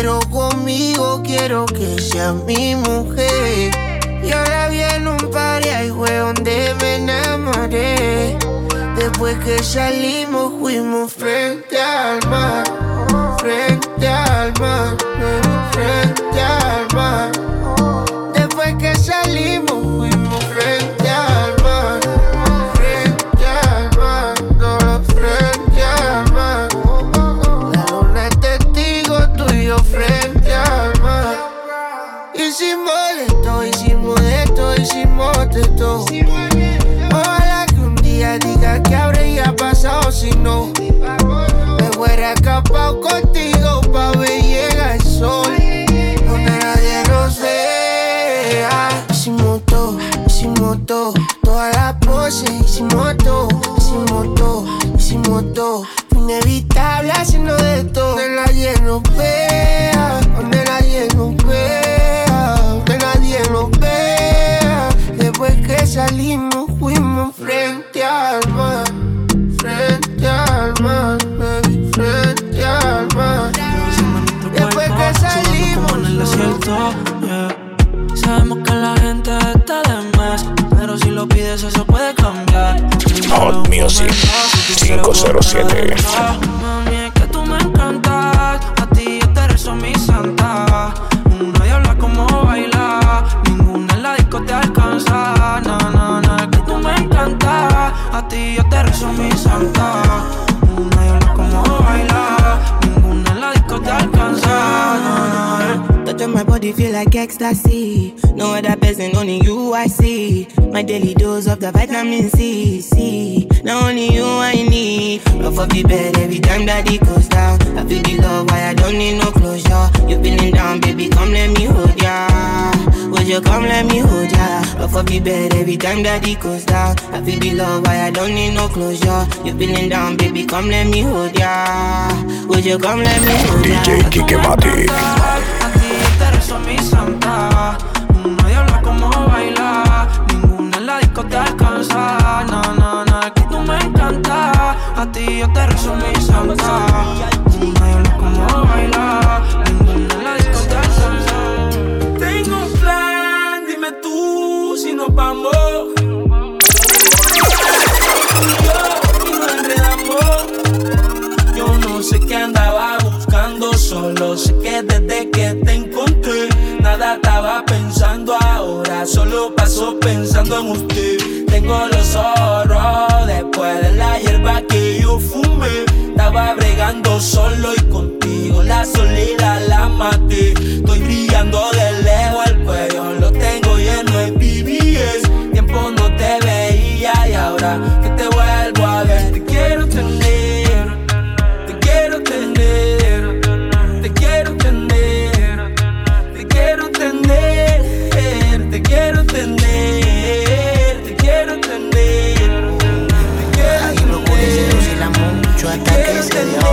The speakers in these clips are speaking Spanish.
quiero conmigo, quiero que sea mi mujer. Y ahora viene un party, ahí fue donde me enamoré. Después que salimos fuimos frente al mar, frente al mar, frente al mar. Después que salimos fuimos frente al mar, frente al mar, no, frente al mar. La luna es testigo tuyo frente al mar. Hicimos de todo. Ojalá que un día diga que habría pasado si no me hubiera escapado contigo pa' ver llega el sol donde nadie nos vea. Hicimos todo, todas las poses, hicimos todo. Fue inevitable haciendo de todo. Donde nadie nos vea, donde nadie nos vea, donde nadie nos vea. Después que salimos fuimos frente al mar, baby, frente al mar. Después que salimos en el desierto, yeah. Sabemos que la gente está de más, pero si lo pides eso puede cambiar. Hot Music 507. Mami, es que tú me encantas, a ti yo te rezo mi santa. Una diabla como bailar, ninguna en la disco te alcanza. No, es que tú me encantas, a ti yo te rezo mi santa. Una diabla como bailar, ninguna en la disco te alcanza. Touch on my body feel like ecstasy. No other person, only you I see. My daily dose of the vitamin C. Now only you I need. Love of the bed every time that it goes down. I feel the love, why I don't need no closure. You feeling down, baby, come let me hold ya. Would you come let me hold ya? Love of the bed every time that it goes down. I feel the love, why I don't need no closure. You feeling down, baby, come let me hold ya. Would you come let me hold ya? DJ Kike Matic. Te rezo mi santa, una diabla como bailar, ninguna en la disco te alcanza. No, es que tú me encantas, a ti yo te rezo mi santa. Una diabla como bailar, ninguna en la disco te alcanza. Tengo un plan, dime tú si nos vamos. Y nos enredamos. Yo no sé qué andaba buscando, solo sé que desde que te encontré nada estaba pensando ahora, solo paso pensando en usted. Tengo los ojos rojos después de la hierba que yo fumé. Estaba bregando solo y contigo la soledad la maté. Estoy brillando de lejos, el cuello lo tengo lleno de BBS. Tiempo no te veía y ahora que te vuelvo a ver te quiero tener, te quiero tener, te quiero tener, te quiero tener, te quiero tener, te quiero tener, te quiero. Ahí lo pude seducirla mucho hasta que se dio.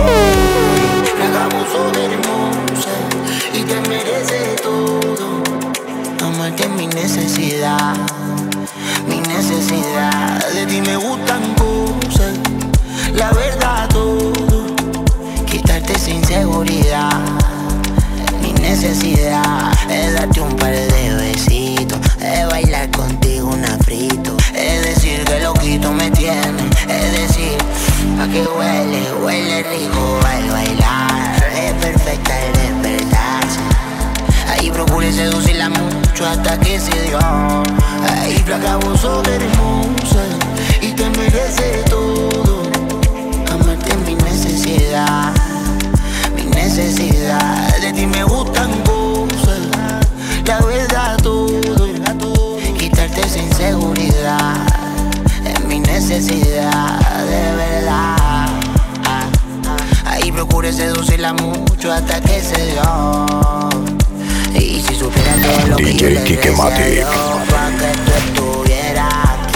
La abuso de hermosa y te merece todo. Amarte es mi necesidad, mi necesidad. De ti me gustan cosas, la verdad todo. Quitarte esa inseguridad, mi necesidad. Es darte un par de besitos, es bailar contigo un afrito. Es decir que loquito me tiene, es decir, a que huele rico al bailar. Es perfecta el despertarse. Ahí procuré seducirla mucho hasta que se dio. Ahí flaca vos sos hermosa y te merece todo. Amarte es mi necesidad, mi necesidad. De ti me gustan cosas, la verdad todo. Quitarte esa inseguridad es mi necesidad, de verdad. Ahí procuré seducirla mucho hasta que se dio. Y si supiera todo lo que yo le deseo, pa' que tú estuvieras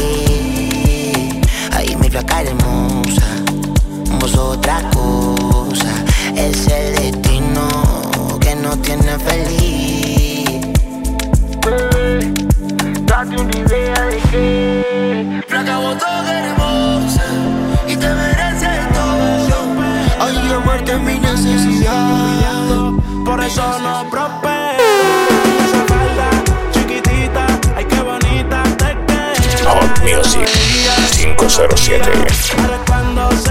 aquí. Ahí mi flaca hermosa, vos sos otra cosa. Es el destino que nos tiene feliz. Date una idea de que flaca vos sos hermosa y te mereces todo. Ay, la muerte es mi necesidad, por eso 507. Cuando se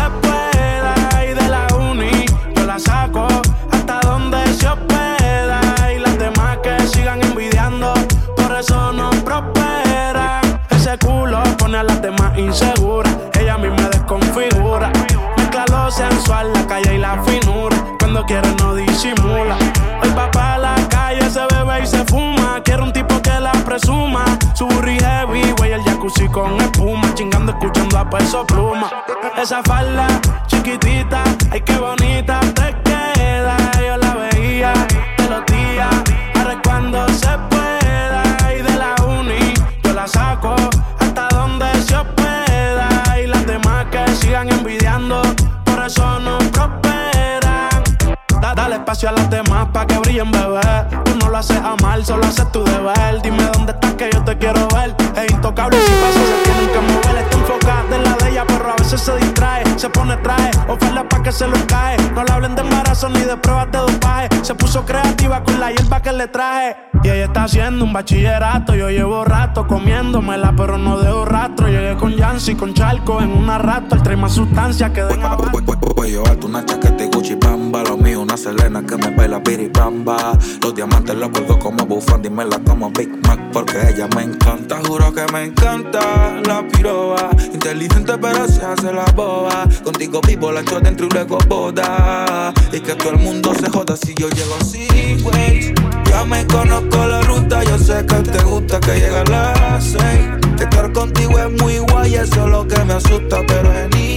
pueda y de la uni yo la saco hasta donde se hospeda y las demás que sigan envidiando por eso no prosperan. Ese culo pone a las demás inseguras, ella a mí me desconfigura. Mezcla lo sensual, la calle y la finura, cuando quiere no disimula. Hoy va pa' la calle, se bebe y se fuma, quiere un tipo que la presuma. Su burri heavy, güey, el jacuzzi con espuma, chingando, escuchando a Peso Pluma. Esa falda chiquitita, ay qué bonita te queda. Yo la veía de los días, ahora es cuando se pueda y de la uni yo la saco hasta donde se hospeda y las demás que sigan envidiando por eso no prosperan. Dale espacio a las demás pa' que brillen, bebé. Tú no lo haces a mal, solo haces tu deber. Dime dónde estás que yo te quiero ver. Es intocable si pasa, se tienen que mover. Está enfocada en la de ella, pero a veces se distrae. Se pone traje, oferta pa' que se lo cae. No le hablen de embarazo ni de pruebas de dopaje. Se puso creativa con la hierba que le traje. Y ella está haciendo un bachillerato. Yo llevo rato comiéndomela, pero no dejo rastro. Llegué con Yancy, con Charco en una rato. El trae más sustancia que de voy a llevarte una chaqueta y Gucci Bamba. Lo mío una Selena que me baila piripamba. Los diamantes los cuelgo como bufanda y me la como Big Mac porque ella me encanta. Juro que me encanta la piroba. Inteligente pero se hace la boba. Contigo vivo la echo dentro y luego boda. Y que todo el mundo se joda si yo llego sin Waze. Ya me conozco la ruta, yo sé que te gusta que llegue a las 6. Estar contigo es muy guay, eso es lo que me asusta, pero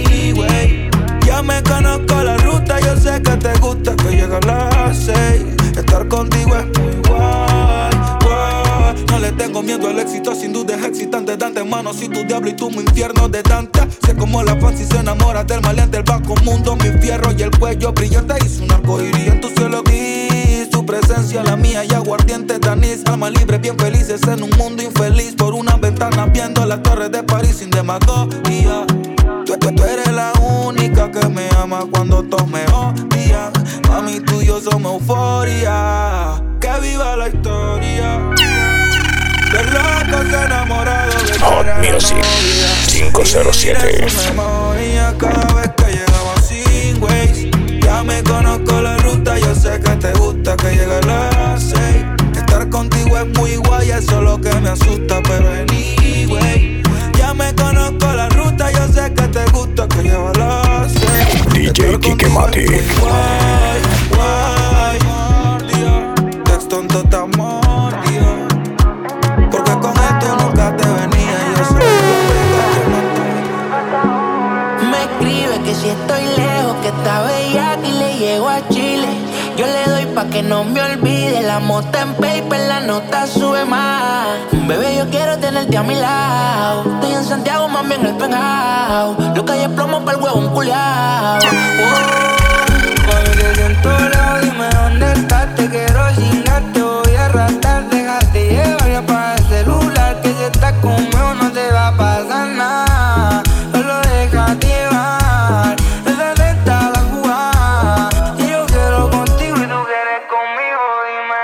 anyway. Ya me conozco la ruta, yo sé que te gusta que llegue a las 6. Estar contigo es muy guay, guay. No le tengo miedo al éxito, sin duda es excitante. De antemano soy tu diablo y tú mi infierno de Dante. Sé como la fan si se enamora del maleante. El bajo mundo, mi fierro y el cuello brillante. Hizo un arcoíris en tu cielo gris. Su presencia, la mía y aguardiente de anís. Alma libre, bien felices en un mundo infeliz. Por una ventana viendo las torres de París sin demagogia. Tú eres la única que me ama cuando todos me odian. Mami, tú y yo somos euforia. Que viva la historia. De locos enamorados de Hot Music 507. Memoria cada vez que llegaba sin Waze. Ya me conozco la ruta, yo sé que te gusta que llegue a las 6. Estar contigo es muy guay, eso es lo que me asusta, pero anyway. Ya me conozco la ruta, yo sé que te gusta que llegue a las 6. DJ Kike Mati. Guay, guay. Texto en total amor, porque con esto nunca te venía. Yo soy Me escribe que si estoy lejos, que está bella y le llego a Chile. Yo le doy pa' que no me olvide. La mota en paper, la nota sube más. Bebé, yo quiero tenerte a mi lado. Estoy en Santiago, mami, en el penthouse. Lo que hay es plomo pa'l huevón culiao. Cuando te siento lejos, dime dónde estás. Te quiero chingar, te voy a arrastrar. Déjate llevar y apaga el celular. Que si estás conmigo no te va a pasar nada. Solo déjate llevar. Esa teta la jugada. Y yo quiero contigo y tú quieres conmigo. Dime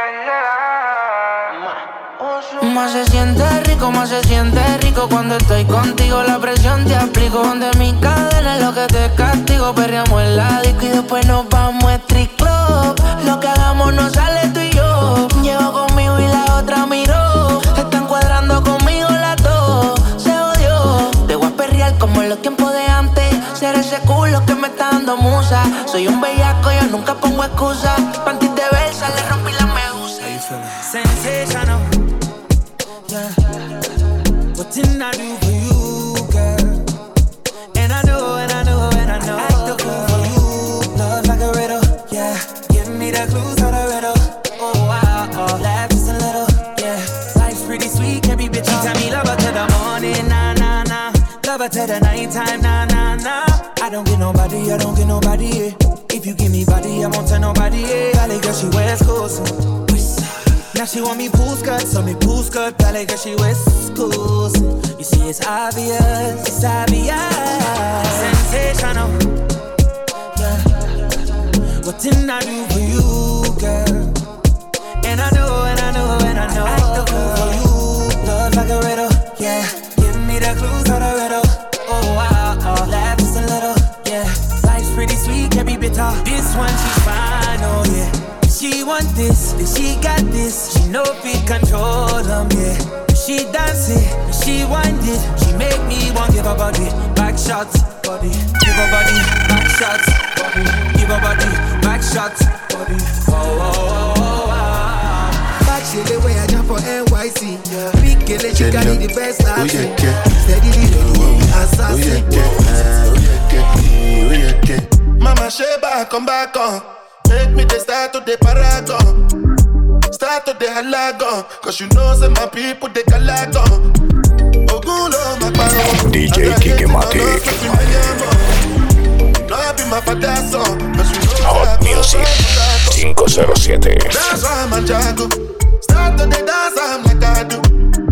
si será. Más se siente rico cuando estoy contigo. La presión te aplico. Donde mi cadena es lo que te castigo. Perreamos en la disco y después nos vamos a street club. Lo que hagamos no sale tú y yo. Llego conmigo y la otra miró. Están cuadrando conmigo las dos. Se odió. Te voy a perrear como en los tiempos de antes. Ser ese culo que me está dando musa. Soy un bellaco, yo nunca pongo excusa. Panty de Versa, le rompí la medusa. Sensational. Yeah. What didn't I do for you, girl? And I know, and I know, and I know. I act the fool for you. Love like a riddle, yeah. Give me the clues how to riddle. Oh, wow, oh. Laugh just a little, yeah. Life's pretty sweet, can't be bitchy. Tell me love her to the morning, nah, nah, nah. Love her to the nighttime, nah, nah, nah. I don't get nobody, yeah. If you give me body, I won't tell nobody, yeah. Valley girl, she West Coast. Now she want me pool skirt, so me pool skirt. Valley girl, she West Coast. You see, it's obvious, sensational. Yeah. What didn't I do for you, girl? And I know, and I know, and I know. I act the fool for you. Love like a riddle, yeah. Give me the clues how to riddle. Oh, wow. this, then she got this. She know we control them, yeah. When she dance it, when she wind it, she make me want give her body back shots, body. Give her body back shots, body. Give her body back shots, body. Oh, oh, oh, oh, oh. Back shit the way I jump for NYC. Big girl, she got the best acting. Steady the assassin. Mama Sheba, come back on. Make me the start to the paragon. Start to the halagon. Cause you know say my people they calagon. Ogulo my paro. DJ Kike Mati. No I be my father's son. Hot Music 507. That's why I'm a jago. Start to the dance I'm like I do.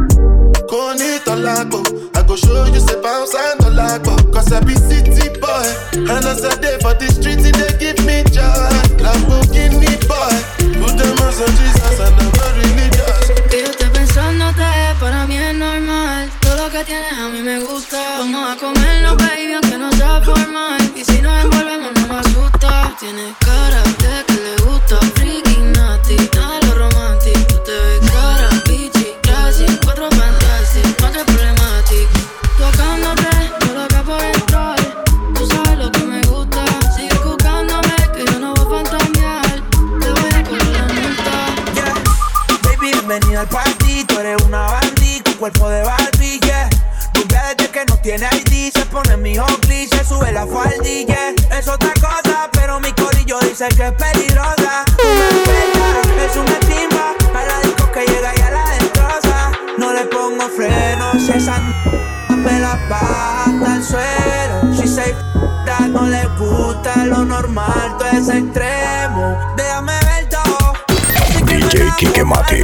Konito lago. I go show you say bounce and the lago. Cause I be city boy. And as I day for the streets they give me joy. Lamborghini boy. Put them on some Jesus and I'm not religious. Que yo esté pensándote, para mí es normal. Todo lo que tienes a mí me gusta. Vamos a comerlo, baby, aunque no sea formal. Y si nos envolvemos no me asusta. Tienes cara de que le gusta. Freaky, naughty, nada de lo romántico. Tú te ves cara, bitchy, classy. 4 fantastic, no te problematic. Tocándote, yo loca por entrar. Tú sabes lo que me gusta. Sigue buscándome, que yo no voy a fantamear. Te voy a coger la multa. Yeah, baby, bienvenida al party. Tú eres una Barbie con cuerpo de Barbie, yeah. Rubia desde que no tiene ID. Se pone mi hockey, se sube la faldilla. Es otra cosa, pero mi corillo dice que es peligrosa. Una bella, es una timba. A la disco que llega y a la destroza. No le pongo frenos, esa me la baja hasta el suelo. She say that no le gusta lo normal, todo es extremo. Déjame ver todo. DJ Kike Mati.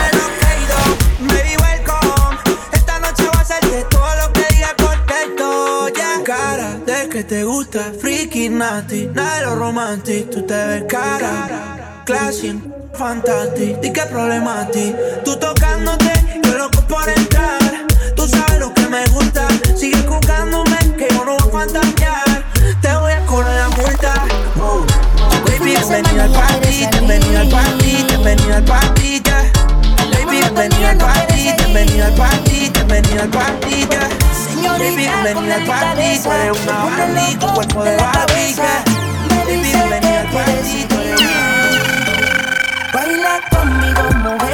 Baby, welcome. Esta noche voy a hacerte todo lo que diga por texto, yeah. Cara de que te gusta, freaky, nasty, nada de lo romantic. Tú te ves cara, classy, fantastic. ¿Y qué problema a ti? Tú tocándote, yo loco por entrar. Tú sabes lo que me gusta. Sigue jugándome, que yo no voy a fantasear. Te voy a cobrar la multa. Oh. Baby, bienvenida al party, bienvenida al party, bienvenida al party, yeah. Baby, bienvenida al party, bienvenida al party, bienvenida al party, yeah. Baby, bienvenida al party, tú eres una Barbie con cuerpo de Barbie, yeah. Baby, bienvenida al party, tú eres una... Baila conmigo,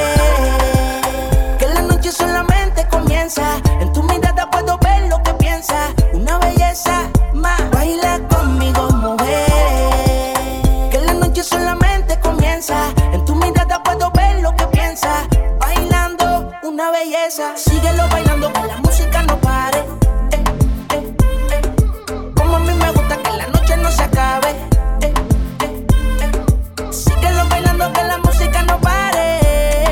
mujer, que la noche solamente comienza. En tu mirada puedo ver lo que piensas. Una belleza más. Baila conmigo, mujer, que la noche solamente comienza. En tu mirada puedo ver lo que piensas. Bailando, una belleza. Síguelo bailando, que la música no pare. Como a mí me gusta que la noche no se acabe. Síguelo bailando, que la música no pare.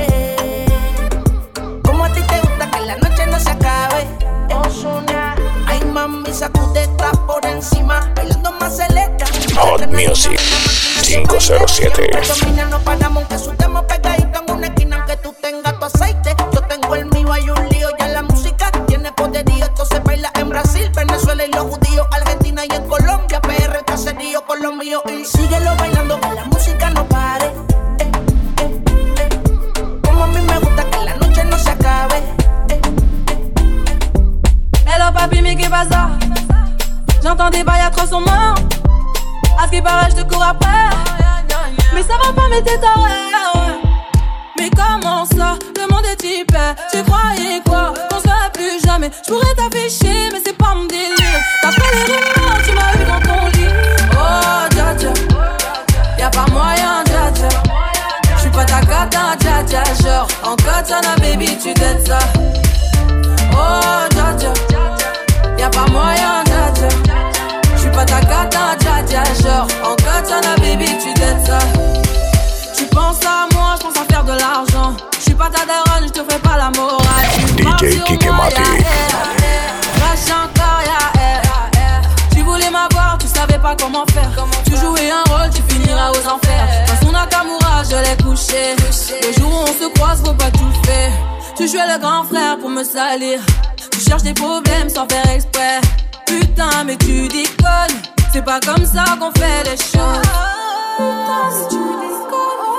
Como a ti te gusta que la noche no se acabe. Ozuna, ay mami, sacudeta por encima. Bailando más celesta. Hot Music 507. No paramos aunque sudemos pegadito en una esquina. Aunque tú tengas tu aceite, yo tengo el mío. Hay un lío, ya la música tiene poderío. Esto se baila en Brasil, Venezuela y los judíos, Argentina y en Colombia, PR, caserío con los míos. Y síguelo bailando, que la música no pare. Como a mí me gusta que la noche no se acabe. Hello papi, mais qu'est-ce que ça? J'entends des bails à 300 morts. À ce qui paraît, je te cours après. Mais ça va pas, mais t'es taré. Mais comment ça? Le monde est hyper. Tu croyais quoi? Qu'on se verrait plus jamais. Je pourrais t'afficher, mais c'est pas mon délire. D'après les rumeurs, tu m'as eu dans ton lit. Oh, dja dja. Y'a pas moyen, dja dja. J'suis pas ta cata, dja dja. Genre, en katana, baby, tu t'aides ça. Oh, dja dja. Y'a pas moyen, dja dja. J'suis pas ta cata, dja dja. Genre, en katana, baby, tu t'aides ça. Tu penses à moi, j'pense à faire de l'argent. J'suis pas ta daronne, j'te ferai pas la morale. DJ Kike Mati. Crache encore, tu voulais m'avoir, tu savais pas comment faire. Tu jouais un rôle, tu finiras aux enfers. Dans son Nakamura, je l'ai couché. Le jour où on se croise, faut pas tout faire. Tu jouais le grand frère pour me salir. Tu cherches des problèmes sans faire exprès. Putain, mais tu déconnes. C'est pas comme ça qu'on fait les choses. Putain, si tu déconnes, c'est pas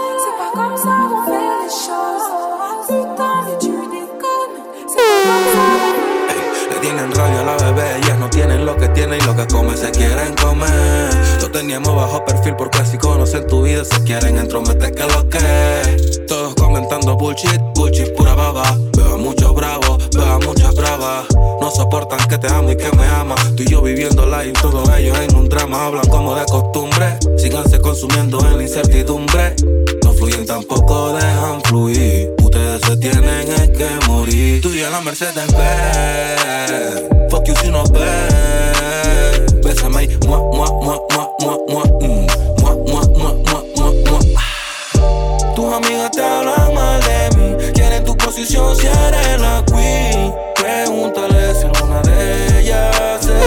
pas comme ça qu'on fait les choses. Putain, mais tu déconnes. C'est pas comme ça. Le tienen rabia a la bebé, ellas no tienen lo que tienen y lo que come se quieren comer. Lo teníamos bajo perfil porque si conocen tu vida se quieren entrometer que lo que. Todos comentando bullshit, bullshit pura baba. Veo a muchos bravos, veo a muchas bravas. No soportan que te amo y que me ama. Tú y yo viviendo live, todos ellos en un drama. Hablan como de costumbre, síganse consumiendo en la incertidumbre. No fluyen tampoco dejan fluir. Ustedes se tienen es que morir. Tú y yo en la Mercedes Benz. Fuck you si no ves. Bésame y mua, mua, mua, mua, mua, mua. Mua, mua, mua, mua, mua, mua. Tus amigas te hablan mal de mí. Quieren tu posición si eres la queen. Pregúntale si alguna de ellas es.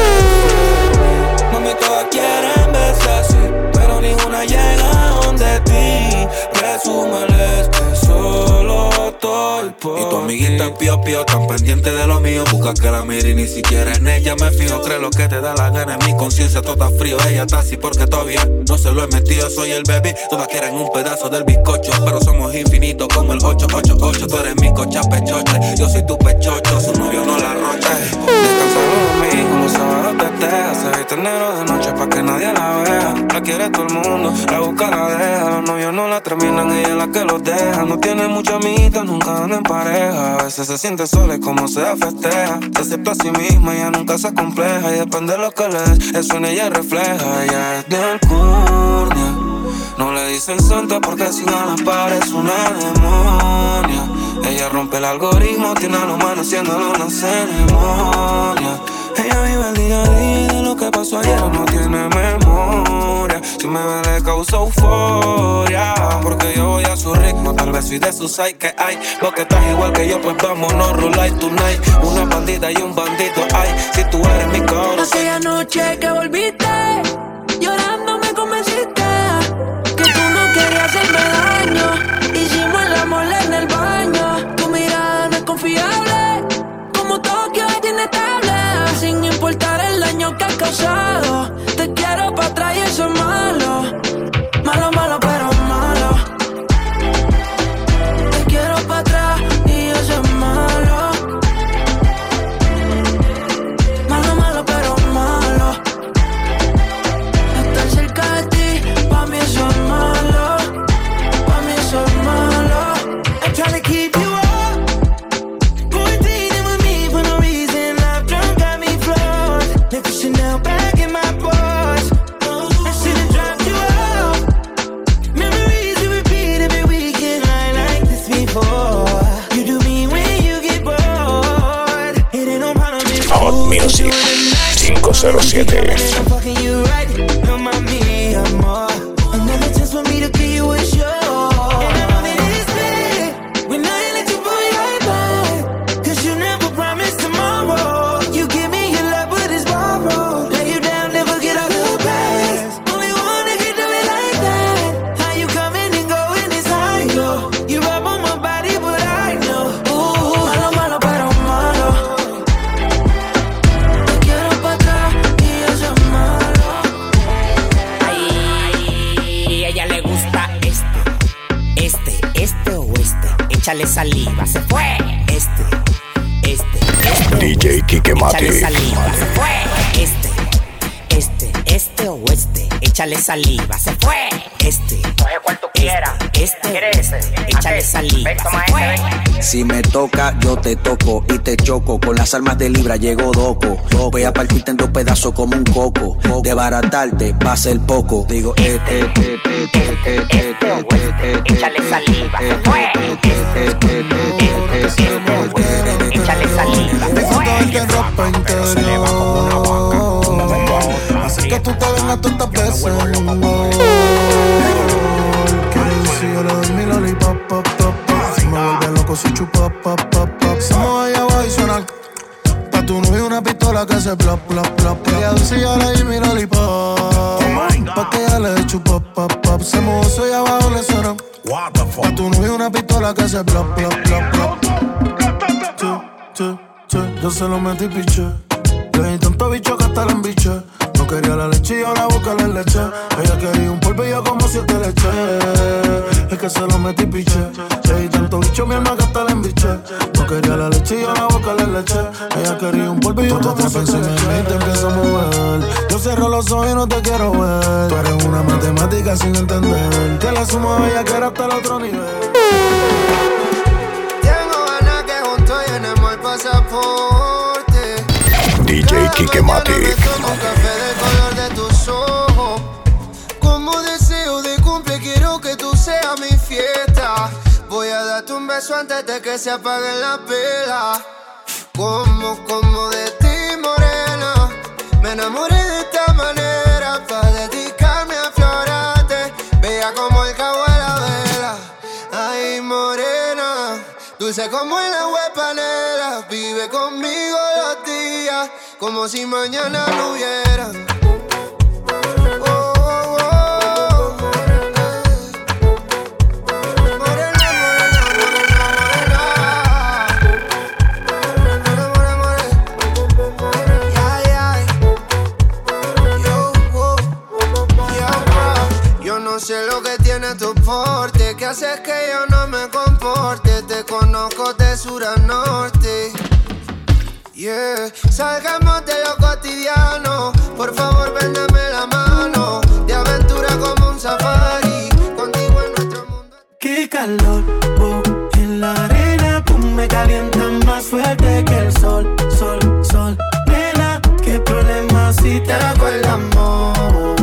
Mami, todas quieren verse así, pero ninguna llega donde ti. Presúmeles que solo estoy por y tu amiguita pío pío, tan pendiente de lo mío. Busca que la mire y ni siquiera en ella me fijo. Cree lo que te da la gana, en mi conciencia todo está frío. Ella está así porque todavía no se lo he metido. Soy el baby, todas quieren un pedazo del bizcocho, pero somos infinitos como el 888. Tú eres mi cocha pechoche, yo soy tu pechocho. Su novio no la rocha. Descansa los domingos, los sábados te tejas. Se viste negro de noche pa' que nadie la vea. La quiere todo el mundo, la busca, la deja. Los novios no la terminan, ella es la que los deja. No tiene mucha amiguita, nunca anda en pareja. A veces se siente sola y como sea festeja. Se acepta a sí misma, ella nunca se compleja. Y depende de lo que le des, eso en ella refleja. Ella es de alcurnia, no le dicen santa porque si no la parece una demonia. Ella rompe el algoritmo, tiene a los manos haciéndolo una ceremonia. Ella vive el día a día, de lo que pasó ayer no tiene memoria. Si me ve le causa euforia, porque yo voy a su ritmo. Tal vez soy de su side que hay. Vos que estás igual que yo, pues vámonos roll tonight. Una bandida y un bandito, ay, si tú eres mi coro. Aquella noche que volviste, llorando me convenciste que tú no querías hacerme daño. Hicimos el amor en el baño. Tu mirada no es confiable, como Tokio es inestable. Sin importar el daño que has causado, te quiero pa' atrás y eso es malo. Malo, malo, pero malo. Te quiero pa' atrás y eso es malo. Malo, malo, pero malo. Estar cerca de ti, pa' mí eso es malo. Pa' mí eso es malo. I'm trying to keep you up. Quarantining with me for no reason. I've drunk, got me flawed. Left your Chanel back in my Porsche. I should've dropped you off. Memories we repeat every weekend. I like this before. You do me when you get bored. It ain't no problem. Hot Music 507. I'm fucking you right. No mami, amor. Another chance for me to give you a show. And I know that it's bad when I let you pull your back. Cause you never promised tomorrow. You give me your love, but it's borrowed. Lay you down, never get out the past. Only one that can do it like that. How you coming and going is high, yo. You rub on my body, but I know. Ooh, malo, malo, pero malo. Te quiero pa' atrás y eso es malo. Ay, ella le gusta este o este. Échale saliva, se fue. Este DJ Kike Mati. Échale saliva, se fue. Este o este. Échale saliva, se fue. Coge cual tú quieras. ¿Quieres ese? Échale saliva, Ven, toma se fue. Si me toca, yo te toco y te choco. Con las armas de Libra llegó Doco. Voy a partirte en dos pedazos como un coco. De baratarte va a ser poco. Digo, Este o este. Échale saliva, se fue. Échale saliva, se fue. Pero se le va como una vaca. Así que tú te vengas todas estas veces. Si yo le doy mi lollipop, pop, pop, pop. Si me vuelve loco, si chupa, pop, pop, pop. Si me voy a bajar y suena. Pa' tu novio una pistola que se plop, plop, plop. Ella dulce y yo le di mi lollipop. Pa' que ella le chupa, pop, pop. Se me gozo y abajo le suena. Pa' tu novio una pistola que se plop, plop, plop, plop. Yo se lo metí piché. Le di tanto bicho que hasta la embiché. No quería la leche y ahora busca la leche. Ella quería un polvillo como si te le eché. Es que se lo metí piche. Le di tanto bicho, mi alma que hasta la embiché. No quería la leche y ahora busca la leche. Ella quería un polvillo como si te le eché. Y te empiezo a mover. Yo cierro los ojos y no te quiero ver. Tú eres una matemática sin entender. Que la suma bella que era hasta el otro nivel. Tengo ganas que juntos llenemos el pasaporte. DJ Quique Mati. Tomo un café del color de tus ojos. Como deseo de cumple quiero que tú seas mi fiesta. Voy a darte un beso antes de que se apague la vela. Como de ti, morena. Me enamoré de esta manera. Pa' dedicarme a florarte. Bella como el cabo de la vela. Ay, morena. Dulce como el agua de panela. Vive conmigo los días como si mañana no hubieran. No sé lo que tiene tu porte, que haces que yo no me comporte. Te conozco de sur a norte. Yeah, salgamos de lo cotidiano. Por favor, véndeme la mano. De aventura como un safari. Contigo en nuestro mundo. Qué calor, oh, en la arena. Tú me calientas más fuerte que el sol, sol, sol. Nena, qué problema si te hago el amor.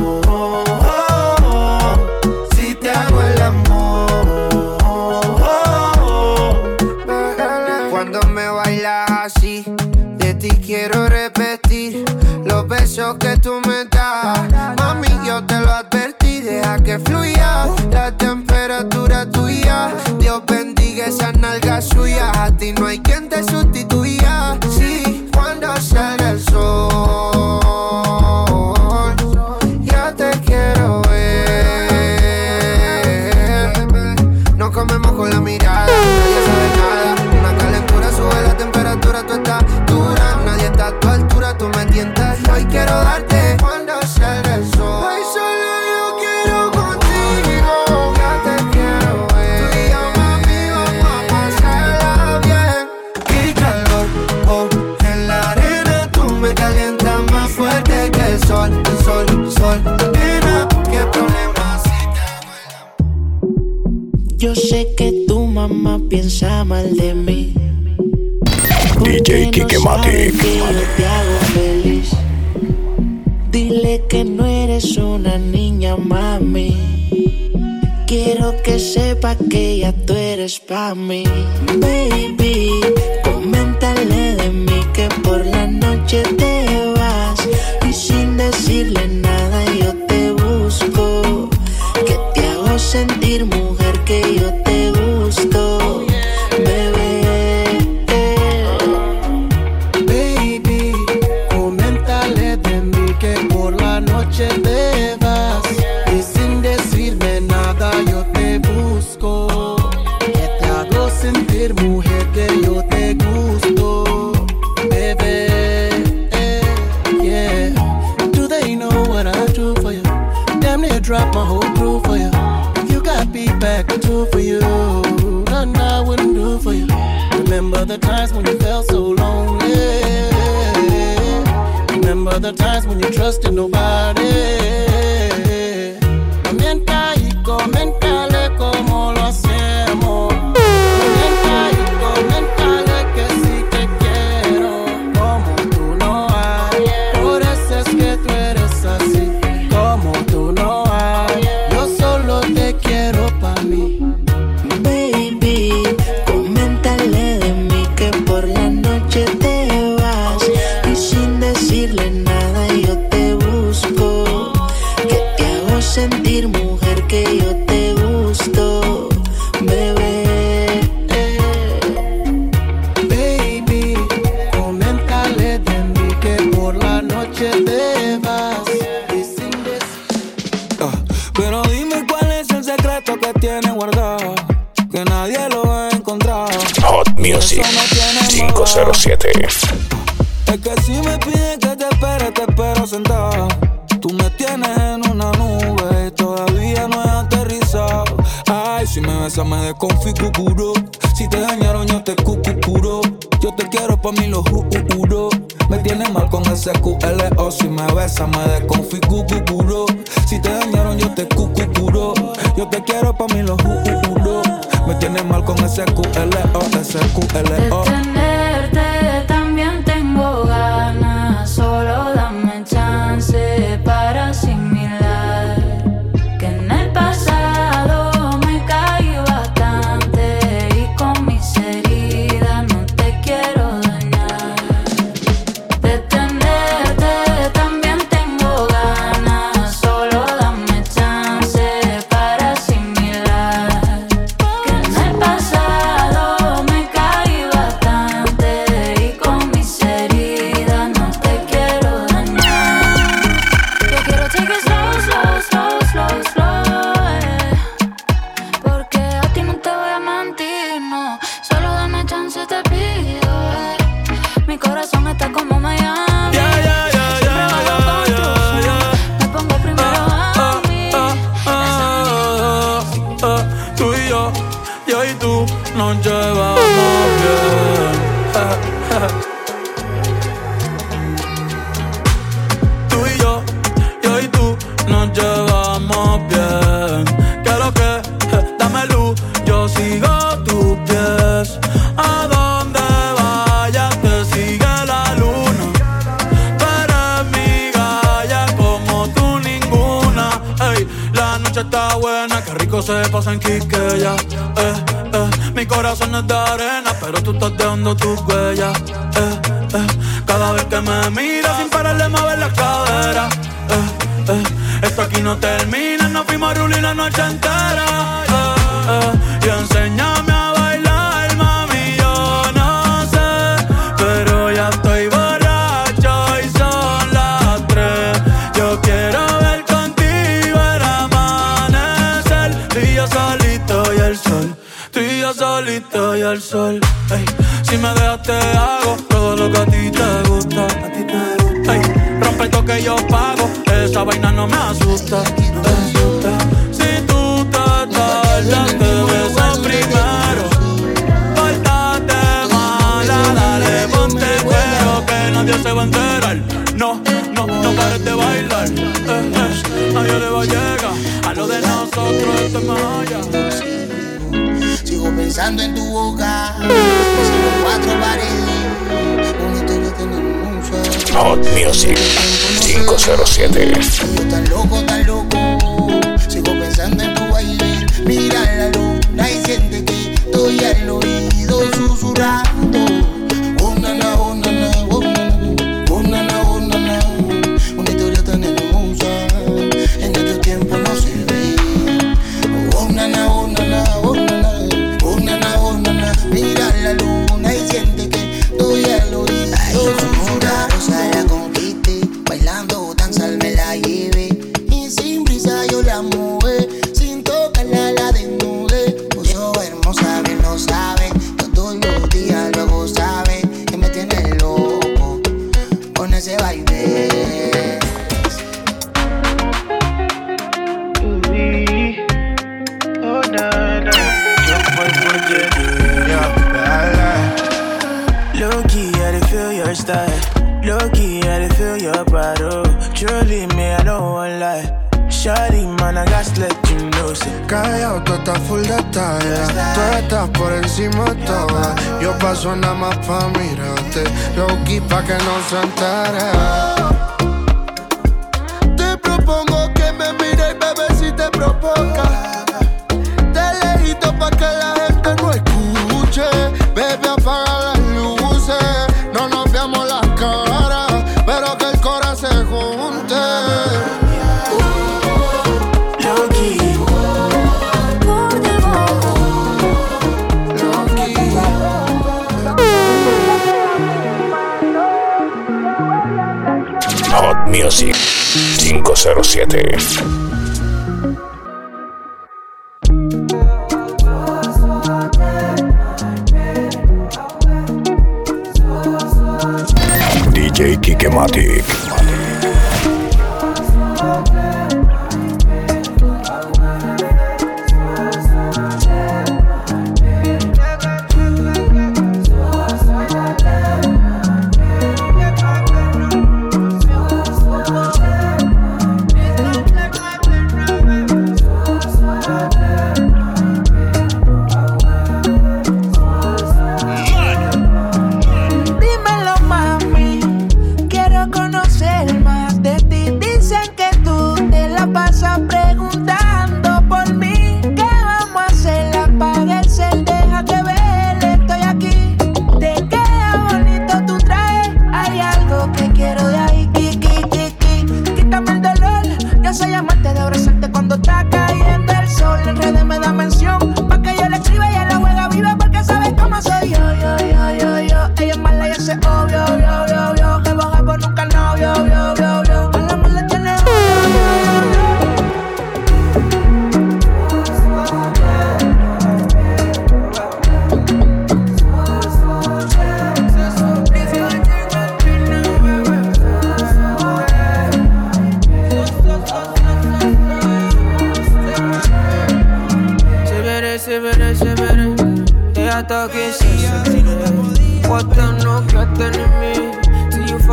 Quiero repetir los besos que tú me das. Mami, yo te lo advertí. Deja que fluya la temperatura tuya. Dios bendiga esas nalgas suyas. A ti no hay quien te sustituya. Sí, cuando sale el sol, ya te quiero ver. Nos comemos con la mirada. Nadie sabe nada. Una calentura sube la temperatura. Tú estás dura. A tu altura tú me tientas. Hoy quiero darte cuando salga el sol. Hoy solo yo quiero contigo. Ya te quiero ver. Tú y yo, mami, vamos a pasarla bien. Qué calor, oh, en la arena. Tú me calientas más fuerte que el sol, sol. Nena, qué problema si te vuelan. Yo sé que tu mamá piensa mal de mí. DJ Quique Mati. Que yo te hago feliz. Dile que no eres una niña, mami. Quiero que sepa que ya tú eres pa' mí. Baby, coméntale de mí que por la noche te vas. Y sin decirle nada yo te busco. Que te hago sentir mujer, que yo te gusto. Bebé. Te vas y sin decirme nada yo te busco. Que te hago sentir mujer, que yo te gusto, bebé. Yeah. Do they know what I do for you? Damn near drop my whole crew for you. You got beat back to do for you. Nothing I wouldn't do for you. Remember the times when you felt so lonely. Remember the times when you trusted nobody. Comienza y coméntale cómo lo hacemos. Comienza y coméntale que sí te quiero. Como tú no hay. Por eso es que tú eres así. Como tú no hay. Yo solo te quiero pa' mí. Baby, coméntale de mí que por la noche te vas. Y sin decirle nada yo te busco. Que te hago sentir mujer, que yo te gusto, bebé. Baby, coméntale de mí que por la noche te vas. Y sin Pero dime cuál es el secreto que tiene guardado, que nadie lo ha encontrado. Hot Music 507. Es que si me pide que te espere, te espero sentado. tienes en una nube y todavía no he aterrizado. Ay, si me besas me desconfiguro. Si te dañaron yo te cucuro. Yo te quiero pa' mí lo juro. Me tienes mal con ese QLO. Si me besas me desconfiguro. Si te dañaron yo te cucuro. Yo te quiero pa' mí lo juro. Me tienes mal con ese QLO, ese QLO. De tenerte también tengo ganas. Solo dame chance para asimilar que en el pasado me caí bastante y con mis heridas no te quiero dañar. De tenerte también tengo ganas. Solo dame chance para asimilar que en el pasado me caí bastante y con mis heridas no te quiero dañar. Yo quiero take it slow, porque a ti no te voy a mentir, no. Solo dame chance, te pido, Mi corazón está como Miami. Siempre bajo control, me pongo primero a mí. Tú y yo y tú nos llevamos bien. Tú y yo y tú nos llevamos bien. ¿Qué es lo que? Dame luz, yo sigo tus pies. A donde vayas te sigue la luna. Tú eres mi galla como tú ninguna. Ey, la noche está buena, qué rico se pasa en Quiqueya. Mi corazón es de arena, pero tú estás dejando tus huellas. Cada vez que me miras sin pararle mover la cadera. Esto aquí no termina, nos fuimos a rulir la noche entera. Y enséñame a bailar, mami, yo no sé, pero ya estoy borracho y son las 3. Yo quiero ver contigo el amanecer. Tú y yo solito y el sol. Tú y yo solito y el sol. Ey, si me dejas te hago todo lo que a ti te gusta. A ti te gusta. Ey, rompe el toque yo pago. Esa vaina no me asusta. Si tú te tardas te beso primero. Pórtate mala, dale ponte cuero que nadie se va a enterar. No pares de bailar. Nadie le va a llegar a lo de nosotros, esto es maya. Sigo pensando en tu boca, sigo 4 paredes, bonito yo tengo un sueño. Hot Music 507. Yo tan loco, sigo pensando en tu baile. Mira la luna y siente que estoy al oído susurrando. Oh nana, oh nana, oh nana, oh nana, oh nana. Una historia tan hermosa, en este tiempo no se ve. Oh nana, oh nana, oh nana. Mira la luna y siente que estoy al oído. Susurrar, rosa la conquiste, bailando danza me la lleve. Y sin prisa yo la mueve, sin tocarla la desnude. Puso hermosa, bien lo sabe. Yo todos los días luego sabe que me tiene loco con ese baile. Oh nana, low-key, I dey feel your style. Low-key, I dey feel your body. Truly, me, I don't want lie. Shawty, man, I got to let you know. Callao, tú estás full de talla. Tú estás por encima de todas. Yo paso nada más pa' mirarte. Low-key pa' que no se entere. Te propongo que me mires, bebé, si te provoca. De lejito pa' que la gente no escuche. Bebé, apaga las luces. No nos veamos las caras, pero que el corazón se junte. Low-key, Por debajo, Hot Music 507. DJ Kike Matic.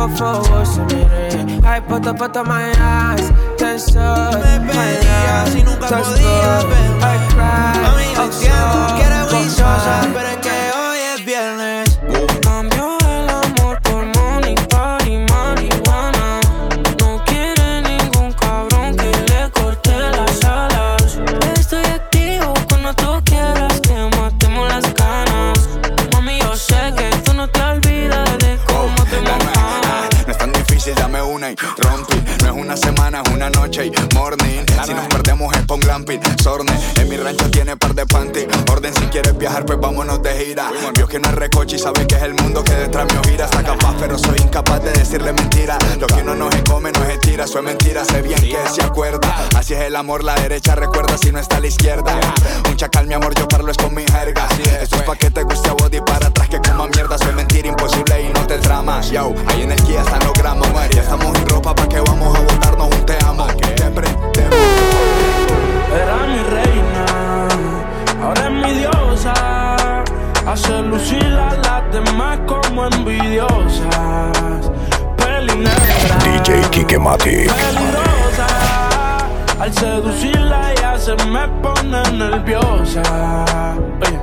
go forward, se mire. I put my eyes, tense up. Me pedías y nunca podías ver. I cry, mami, yo entiendo que eres viciosa, pero es que hoy es viernes. Cambio el amor por money, party, marihuana. No quiere ningún cabrón que le corte las alas. Estoy activo cuando tú quieras que matemos las ganas. Mami, yo sé que tú no te olvidas de cómo te mojaba. No es tan difícil, dame una y rompí. No es una semana, es una noche y morning. Si nos perdemos es pon glamping, sorne. En mi rancho tiene par de panty. Orden si quieres viajar, pues vámonos de gira. Dios que no es recoche y sabe que es el mundo que detrás mío gira. Está capaz, pero soy incapaz de decirle mentira. Lo que uno no se come, no se tira. Eso es mentira, sé bien que se acuerda. Así es el amor, la derecha recuerda si no está a la izquierda. Un chacal, mi amor, yo parlo es con mi jerga. Esto es pa' que te guste a body para atrás que coma mierda. Soy mentira imposible y no te tramas. Yo, ahí en el Kia están los gramos. Ya estamos en ropa pa' que vamos a botarnos un te amo. Era mi reina, ahora es mi diosa. Hace lucir a las demás como envidiosas. Peli negra, DJ Kike Mati. peligrosa. Al seducirla ella se me pone nerviosa. Oye.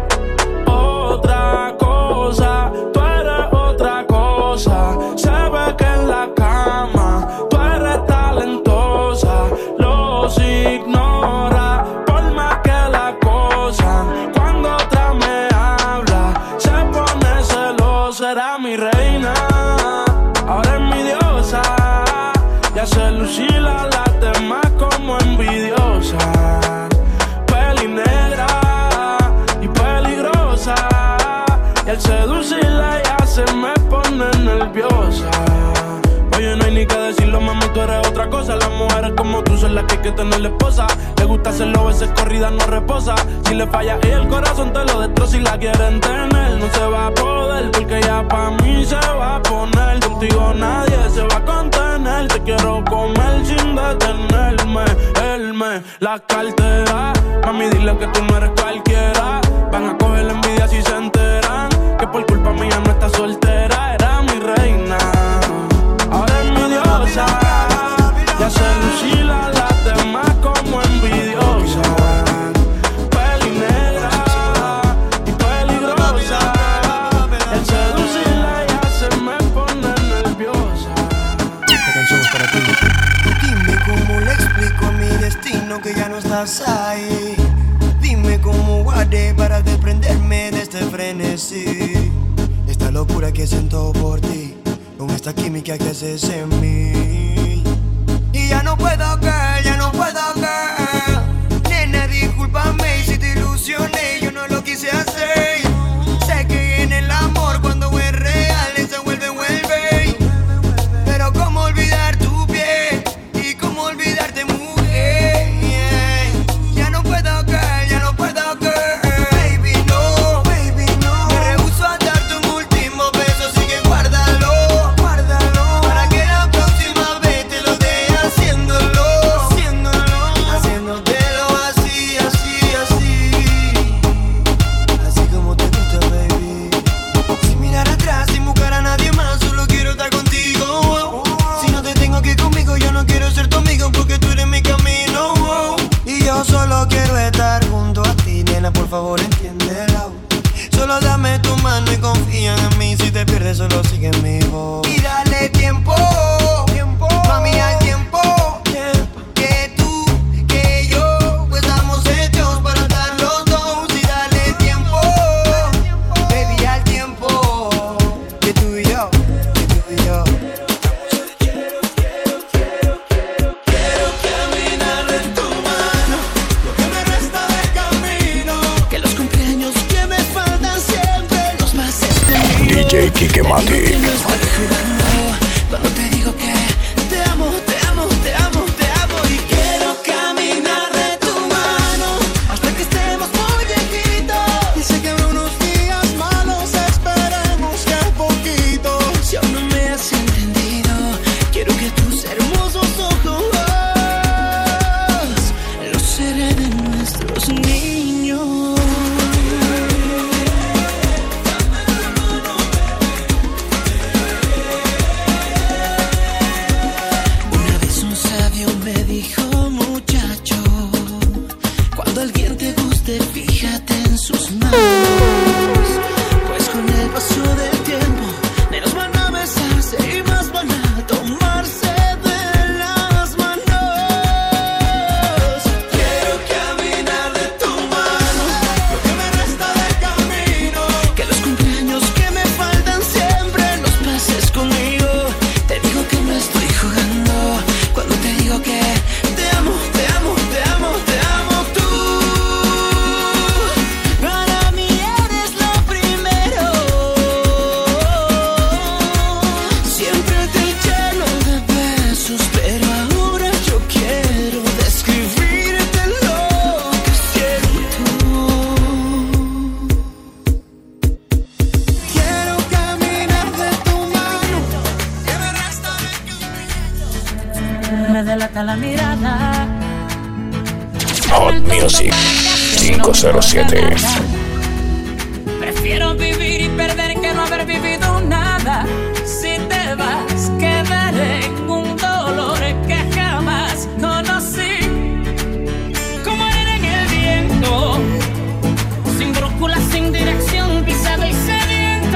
Otra cosa, tú eres otra cosa. Se ve que en la cama tú eres talentosa. Los ignora por más que la acosan. Cuando otra me habla se pone celosa. Era mi reina, ahora es mi diosa. Y hace lucir a las demás como envidiosa. Peli negra y peligrosa. Y al seducirla ya se me pone nerviosa. Oye, no hay ni que decirlo, mami, tú eres otra cosa. Las mujeres como tú son las que hay que tener esposa. Le gusta hacerlo, veces corrida no reposa. Si le falla y el corazón te lo destroza. Si la quieren tener, no se va a poder. Porque ya pa' mí se va a poner. Contigo nadie se va a contener. Te quiero comer sin detenerme. Él me la cartera. Mami, dile que tú no eres cualquiera. Van a coger la envidia si se enteran que por culpa mía no está soltera. Era mi reina, ahora es mi diosa. Y hace lucir a las demás como envidiosa. Peli negra y peligrosa. El seducirla ya se me pone nerviosa. Esta canción es para ti. Dime cómo le explico a mi destino que ya no estás ahí. Dime cómo guardé para desprenderme de este frenesí. Esta locura que siento por ti, con esta química que haces en mí. Y ya no puedo caer, ya no puedo caer. Nena, discúlpame si te ilusioné, yo no lo quise hacer. Sé que en el amor cuando es real se vuelve. Pero cómo olvidar tu piel y cómo olvidarte, mujer. Ya no puedo caer, ya no puedo caer. Baby, no. Me rehuso a darte un último beso, así que guárdalo. Para que la próxima vez te lo dé haciéndolo. Haciéndotelo así. Así como te gusta, baby. Sin mirar atrás, sin buscar a nadie más, solo quiero estar contigo. Si no te tengo aquí conmigo, yo no quiero ser tu amigo porque tú eres mi camino. Y yo solo quiero estar junto a ti, nena, por favor entiéndelo. Solo dame tu mano y confía en mí. Si te pierdes, solo sigue mi voz. Y dale tiempo, mami, al tiempo. Que tú, que yo, pues estamos hechos para estar los dos. Y dale tiempo, baby, al tiempo. Que tú y yo. Quiero caminar en tu mano, lo que me resta de camino. Que los cumpleaños que me faltan siempre los más escondidos. DJ Kike Mati. Que no estoy jugando me delata la mirada. Hot Music 507. Prefiero vivir y perder que no haber vivido nada. Si te vas, quedaré en un dolor que jamás conocí. Como arena en el viento, sin brújula, sin dirección, pisado y sediento.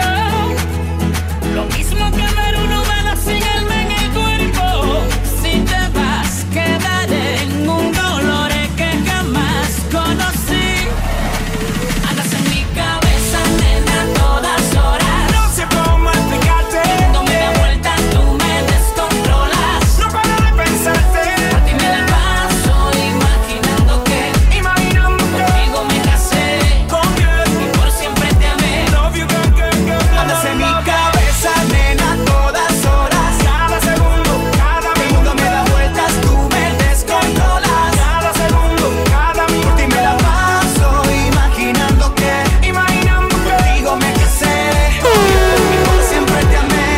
Lo mismo que ver un humano sin alma en el cuerpo. Si te vas, quedaré en un dolor que jamás conocí. Andas en mi cabeza, nena, a todas horas. No sé cómo explicarte. No me da vuelta, tú me descontrolas. No paro de pensarte. A ti me la paso imaginando que contigo me casé. Y por siempre te amé. Andas en mi cabeza, nena, a todas horas. Cada segundo, cada minuto me da vueltas, tú me descontrolas. Cada segundo, cada minuto. Por ti me la paso imaginando que contigo me casé. Y por siempre te amé.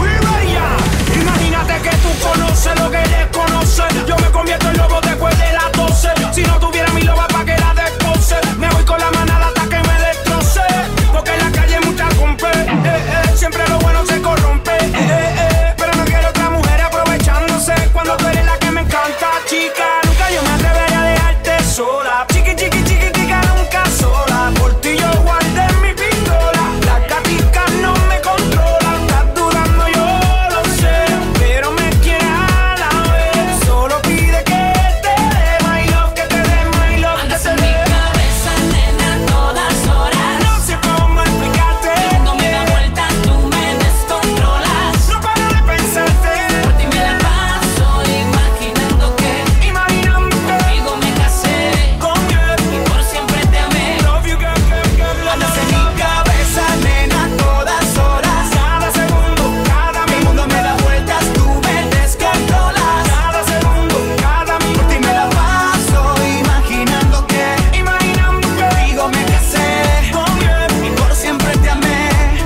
Imagínate que tú conoces lo que desconoces. Yo me convierto en lobo después de las 12. Si no tuviera mi loba pa' que la despose, me voy con la manada hasta que me destroce. Porque en la calle mucha rompe. Siempre lo bueno se corrompe. Pero no quiero otra mujer aprovechándose. Cuando tú eres la que me encanta, chica. Nunca yo me atrevería a dejarte sola. Chiqui, chiqui, chiqui, chica, nunca sola. Por ti yo guardé mi pistola. Las gaticas no me controlan. Estás dudando, yo lo sé. Pero me quieres a la vez. Solo pide que te dé my love, que te dé my love, que Andas te en mi dé. cabeza, nena, a todas horas. No sé cómo explicarte. No me da vuelta, tú me descontrolas. No paro de pensarte. Por ti me la paso imaginando que contigo me casé. Y por siempre te amé. Andas en mi cabeza, nena, a todas horas. Cada segundo, cada minuto me da vueltas, tú me descontrolas. Cada segundo, cada minuto. Por ti me la paso imaginando que contigo me casé. Y por siempre te amé.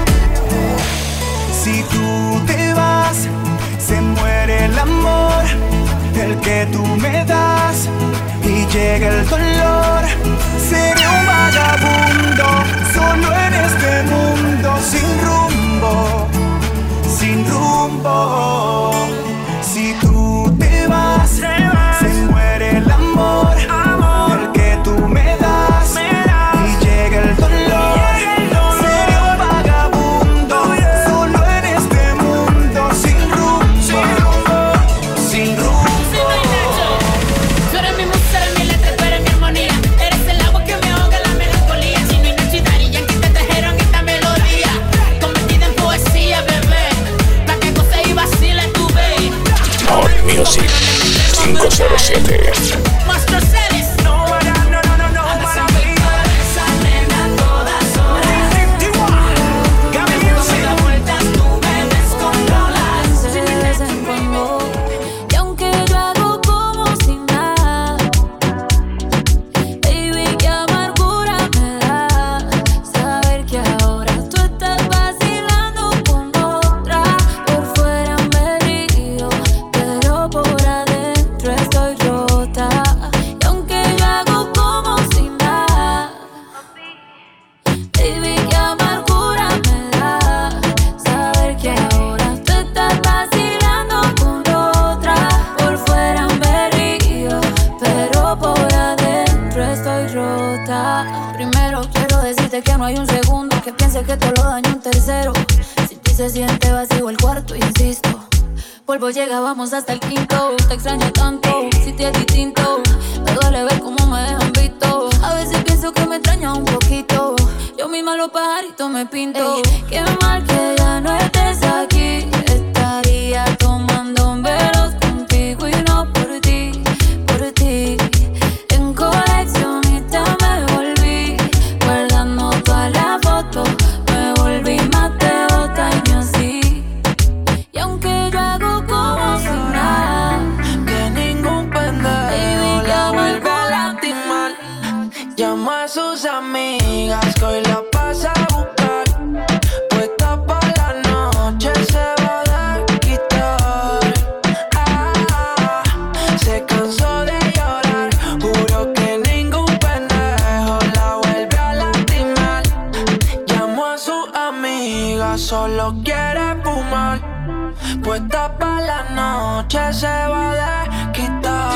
Si tú te vas, se muere el amor, el que tú me das, y llega el dolor. Seré un vagabundo, solo en este mundo, sin rumbo, sin rumbo. Si tú te vas, se muere el amor, el que tú me das, y llega el dolor. Seré un vagabundo, solo en este mundo, sin rumbo, sin rumbo. Tú eres mi musa, eres mi letra, tú eres mi armonía. Eres el agua que me ahoga la melancolía. Si no hay noche y Daddy Yankee te trajeron esta melodía, convertida en poesía, bebé. Pa' que goce y vacile tu baby. Hot Music 507. Monstruo Celis. Andas en mi cabeza, nena, a todas horas. No me da vueltas, tú me descontrolas. De vez en cuando, y aunque yo hago como si nada, baby, qué amargura me da saber que ahora tú estás vacilando con otra. Por fuera me río, pero por adentro estoy rota. Y aunque yo hago como si nada, baby, qué amargura me da saber que ahora tú estás vacilando con otra. Por fuera me río, pero por adentro estoy rota. Primero quiero decirte que no hay un segundo que piense que te lo daño un tercero. Si ti se siente vacío el cuarto, insisto, polvo llega, vamos hasta el quinto. Te extraño tanto, si te es distinto. Me duele ver cómo me dejan visto. A veces pienso que me extraña un poquito. Yo misma los pajaritos me pinto. Qué mal que ya no estés aquí. Estaría tomando velos contigo y no por ti, por ti. En coleccionista me volví, guardando todas las fotos. Me volví más de otaño así. Y aunque yo hago como si nada, Que ningún pendejo baby, qué la vuelva amargura a lastimar. Llama a sus amigas que hoy la pasa a buscar. Puesta pa' la noche se va a desquitar. puesta pa' la noche se va a quitar.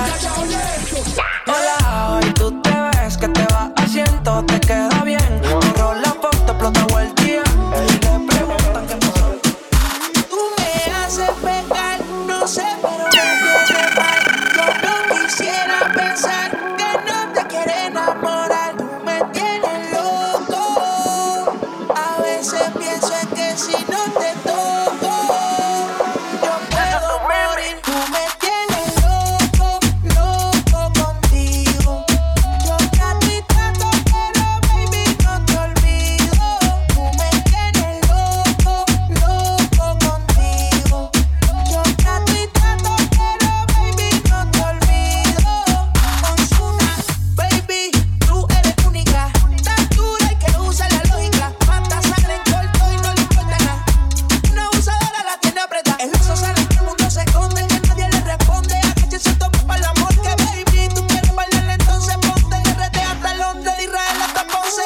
Hola, hoy tú te ves que te va haciendo, te queda bien. Borro la foto, explota el día. Y le preguntan qué pasó. Tú me haces pecar, no sé, pero me tiene mal. Yo no quisiera pensar que no te quiere enamorar. Tú me tienes loco. A veces pienso en que si no te toco, yo puedo morir. Tú me tienes loco, loco contigo. Yo trato y trato, pero baby no te olvido. Tú me tienes loco, loco contigo. Yo trato y trato, pero baby no te olvido. Ozuna, baby, tú eres única. Tan dura y que usa la lógica. Mata sangre en corto y no le importa nada. Una abusadora la tiene apretada. El oso sale que el mundo se esconde, que nadie le responde. Agache se toma para el amor que baby. Tú quieres bailarle, entonces ponte de rete hasta Londres, de Israel hasta Ponce.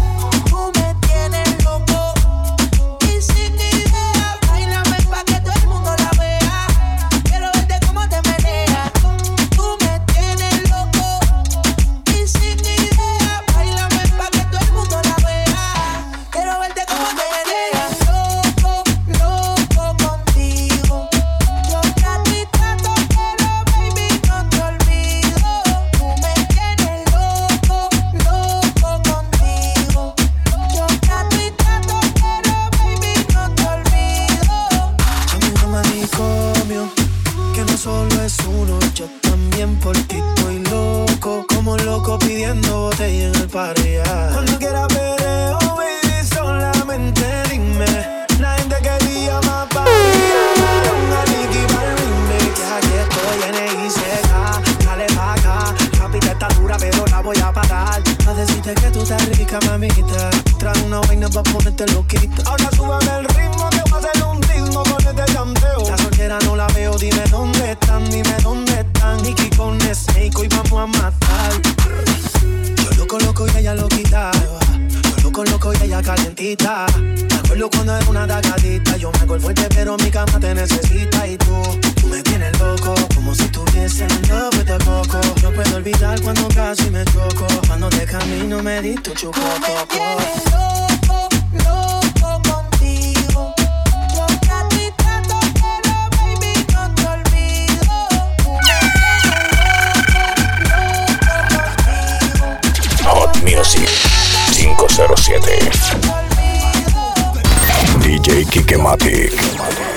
Tú me tienes loco y sin idea. Báilame pa' que todo el mundo la vea. Quiero verte cómo te meneas. Tú me tienes loco y sin idea. Báilame pa' que todo el mundo la vea. Quiero verte cómo te meneas. Loco, loco contigo. Yo trato y trato, pero baby no te olvido. Tú me tienes loco, loco contigo. Yo trato y trato, pero baby no te olvido. Llamo un manicomio, que no solo es uno, yo también por ti estoy loco, como loco pidiendo botella en el pareja. Cuando quieras perreo, baby, solamente dime. La gente quería más para una Nicki Balvin, que aquí estoy en ICK. Dale pa' acá, la pista está dura pero la voy a pagar. A decirte que tú estás rica, mamita. Trae una vaina pa' ponerte loquita. Ahora súbame el ritmo, que voy a hacer un ritmo con este llanteo. La soltera no la veo, dime dónde están, dime dónde están. Nicky con Snake, hoy vamos a matar. Yo loco, loco y ella loquita. Yo loco, loco y ella calientita. Me acuerdo cuando era una dagadita. Yo me hago el fuerte pero mi cama te necesita. Y tú me tienes loco, como si tuviese en love with the coco. No puedo olvidar cuando casi me choco. Cuando de camino me di tu chupo. Tú me tienes loco, loco contigo. Yo trato y trato, pero baby no te olvido. Tú me tienes loco, loco contigo. Hot Music 507. DJ Kikematic.